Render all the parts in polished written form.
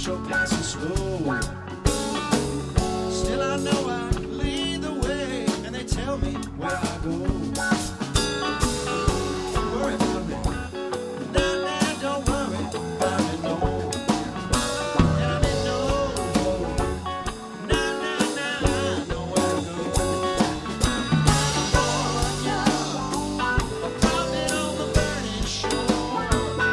sure passing slow. Still I know I lead the way, and they tell me where I go. Don't worry about me, nah, nah, don't worry about me, no. Yeah, I mean, no, nah, nah, nah, I know where to go. I'm dropping on the burning shore.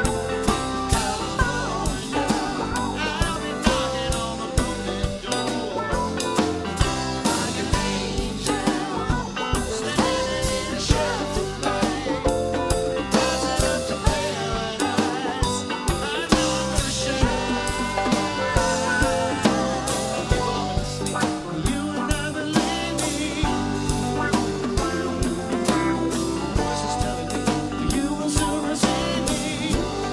California, I'll be knocking on the broken door. Like an angel, standing in a shadow of light, rising up to paradise. I know I'm gonna shine. You will never leave me. Voices telling me you will soon receive me.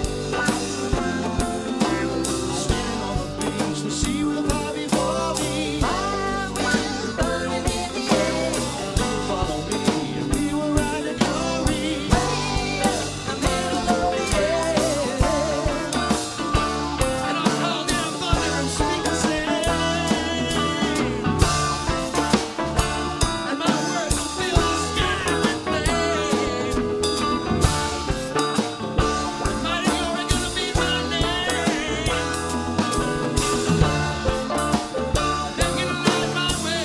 Standing on the beach, the sea will pop before me. Burning in the air, follow me, and we will ride to glory. The middle of the air, and I'll call down thunder and speak the same. And my words will fill the sky with flame. And mighty glory gonna be my name. They're gonna light my way.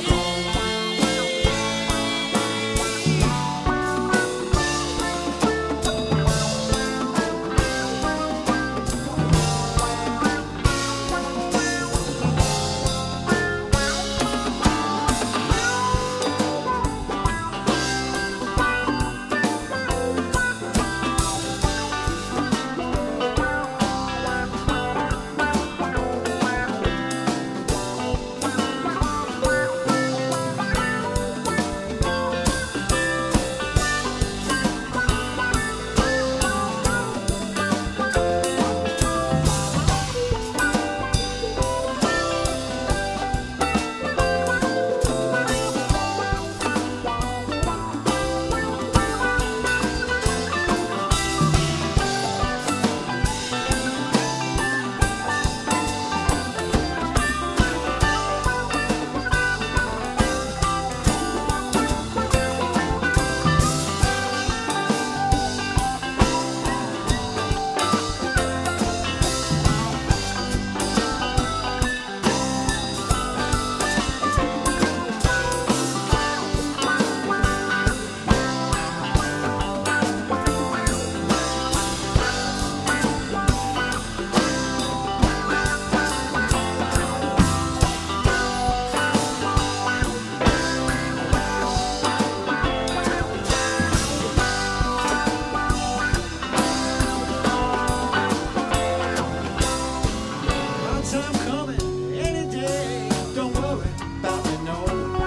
My time coming any day. Don't worry about me, no.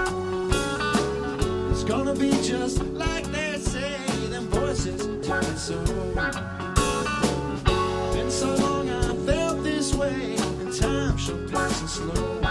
It's gonna be just like they say. Them voices tell me so. Been so long I felt this way, and time shall pass and slow.